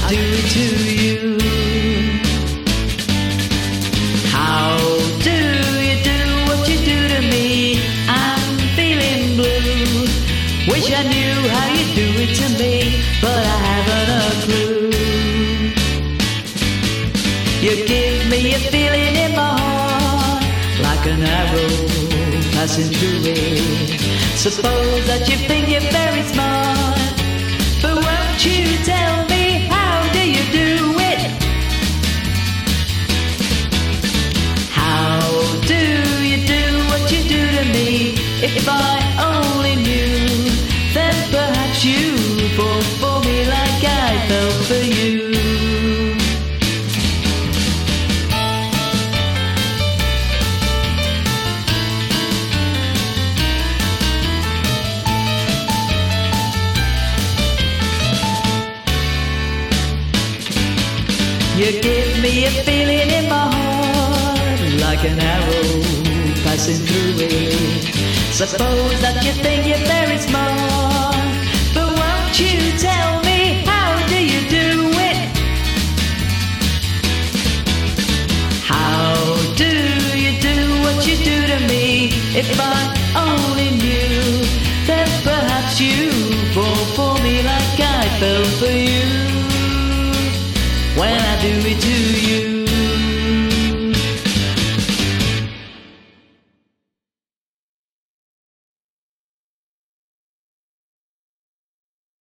do it to you. How do you do what you do to me? I'm feeling blue. Wish I knew how you do it to me, but I haven't a clue. You give me a feeling in my heart, like an arrow passing through it. Suppose that you think you're very smart, but won't you tell me, how do you do it? How do you do what you do to me? If I only knew, then perhaps you'd fall for me like I fell for you. You give me a feeling in my heart, like an arrow passing through it. Suppose that you think you're very smart, but won't you tell me, how do you do it? How do you do what you do to me? If I only knew, then perhaps you'd fall for me like I fell for you. When I do it to you.